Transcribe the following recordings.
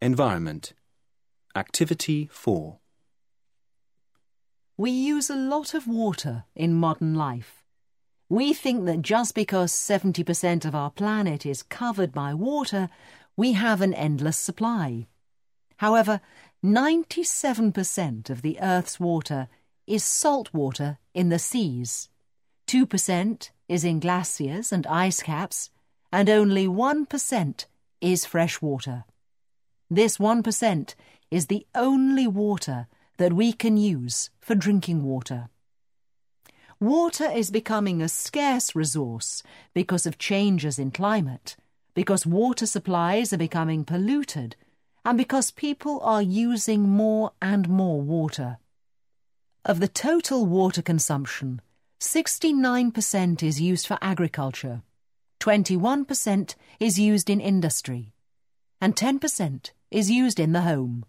Environment. Activity 4. We use a lot of water in modern life. We think that just because 70% of our planet is covered by water, we have an endless supply. However, 97% of the Earth's water is salt water in the seas. 2% is in glaciers and ice caps, and only 1% is fresh water. This 1% is the only water that we can use for drinking water. Water is becoming a scarce resource because of changes in climate, because water supplies are becoming polluted, and because people are using more and more water. Of the total water consumption, 69% is used for agriculture, 21% is used in industry, and 10% is used in the home.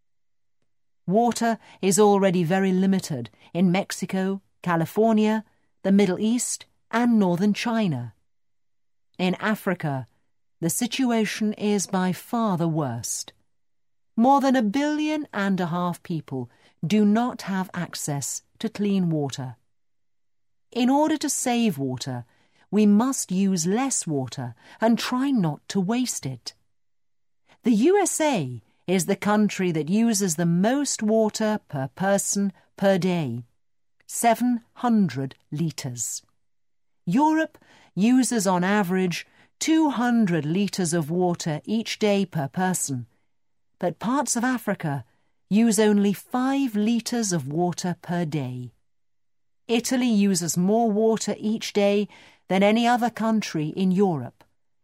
Water is already very limited in Mexico, California, the Middle East, and northern China. In Africa, the situation is by far the worst. More than 1.5 billion people do not have access to clean water. In order to save water, we must use less water and try not to waste it. The USA is the country that uses the most water per person per day, 700 litres. Europe uses on average 200 litres of water each day per person, but parts of Africa use only 5 litres of water per day. Italy uses more water each day than any other country in Europe.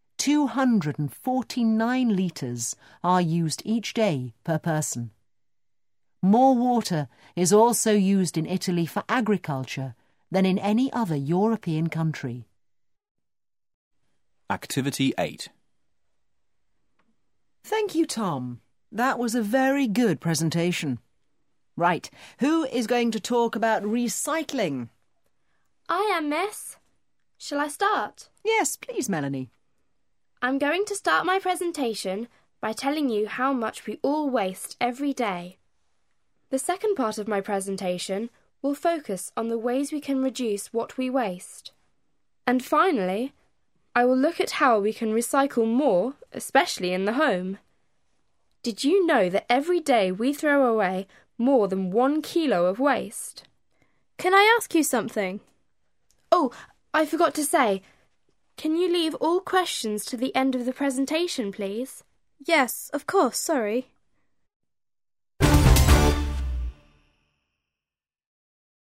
249 litres are used each day per person. More water is also used in Italy for agriculture than in any other European country. Activity 8. Thank you, Tom. That was a very good presentation. Right, who is going to talk about recycling? I am, Miss. Shall I start? Yes, please, Melanie. I'm going to start my presentation by telling you how much we all waste every day. The second part of my presentation will focus on the ways we can reduce what we waste. And finally, I will look at how we can recycle more, especially in the home. Did you know that every day we throw away more than 1 kilo of waste? Can I ask you something? Oh, I forgot to say, can you leave all questions to the end of the presentation, please? Yes, of course, sorry.